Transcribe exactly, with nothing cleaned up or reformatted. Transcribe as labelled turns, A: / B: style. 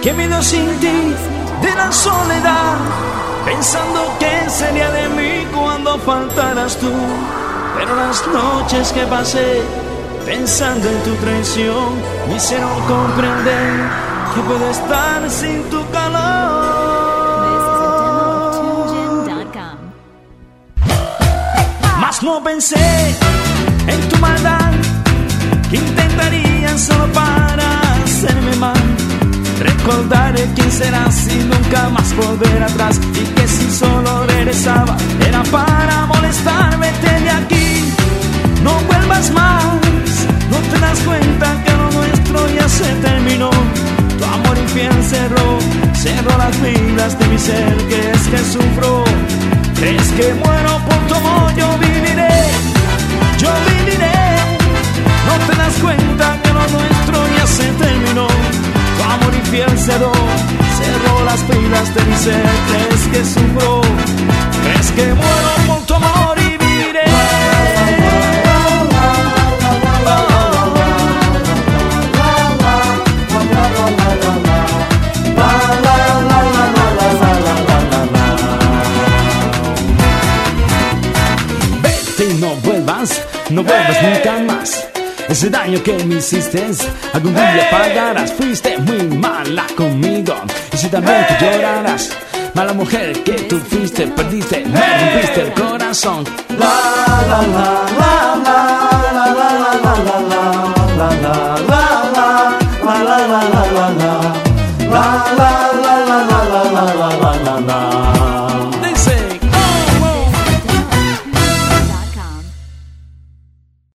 A: que me dio sin ti de la soledad, pensando que sería de mí cuando faltaras tú. Pero las noches que pasé pensando en tu traición me hicieron comprender que puedo estar sin tu calor. Mas no pensé en tu maldad, que intentarías solo para hacerme mal. Recordaré quién serás y nunca más volver atrás, y que si solo regresaba era para molestarme. Vete de aquí, no vuelvas más. No te das cuenta que lo nuestro ya se terminó. Tu amor infiel cerró, cerró las vidas de mi ser. ¿Crees que sufro? ¿Crees que muero por tu amor? Yo viviré, yo viviré. No te das cuenta que lo nuestro ya se terminó. Tu amor infiel cerró, cerró las vidas de mi ser. ¿Crees que sufro? ¿Crees que muero por tu amor? Y viviré. Vete y no vuelvas, no vuelvas nunca más. Ese daño que me hiciste, algún día pagarás. Fuiste muy mala conmigo, y si también tú llorarás. Mala mujer que tú fuiste, perdiste, me rompiste el corazón. La la la la la la